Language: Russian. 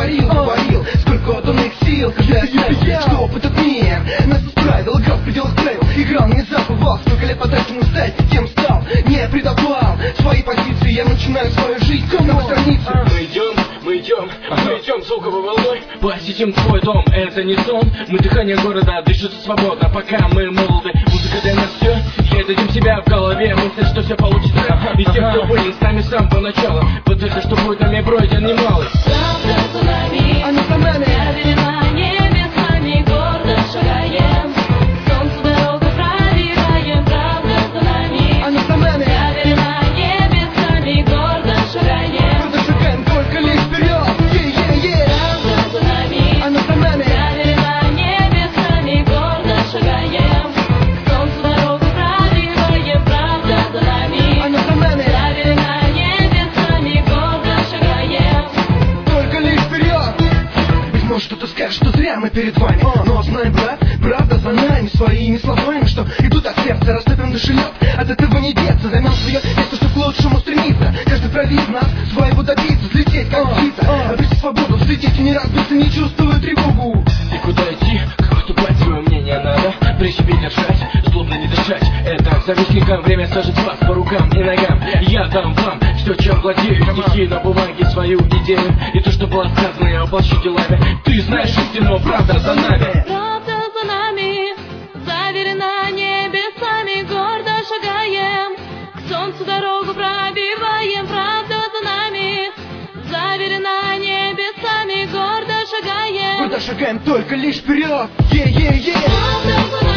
говорил, сколько отданных сил каждый оставил, чтоб этот мир нас исправил, играл в пределах правил, играл, не забывал, сколько лет потрачено стать, кем стал, не предавал свои позиции, я начинаю свою жизнь с новой страницы. Мы идем звуковой волной, посетим твой дом, это не сон. Мы дыхание города, дышится свободно, пока мы молоды. Музыка для нас все, и дадим себя в голове, мысль, что все получится. И те, кто были с нами с самого начала, подтвердят, что будет нами пройден немалый. Правда за нами, Она за нами. Проверена небесами, гордо шагаем. К солнцу дорогу пробиваем, правда за нами. Она за нами. Проверена небесами, гордо шагаем. Круто шагаем, только лишь вперед. Правда за нами, Она за нами. проверена небесами, гордо шагаем. К солнцу дорогу пробиваем, правда за нами. Она за нами. Проверена небесами, гордо шагаем. Только лишь вперед. Быть может, кто-то скажет, что зря мы перед вами, но знай, брат, правда за нами, своими словами, что идут от сердца, растопим души лед. От этого не деться, займем свое место, что к лучшему стремится. Каждый правит нас, своего добиться, взлететь как птица, обрести свободу, взлететь и не разбиться, не чувствую тревогу. И куда идти, как поступать, свое мнение надо при себе держать, злобно не дышать. Это завистникам время сажет вас по рукам и ногам. Я дам вам все, чем владею, стихи на бумаге, свою идею. И то, что было сказано, я воплощу делами. Ты знаешь истину, правда за нами. Правда за нами, заверена небесами, гордо шагаем. К солнцу дорогу пробиваем, правда за нами, заверена небесами, гордо шагаем. Куда шагаем, только лишь вперед. Е-е-е. Правда за нами.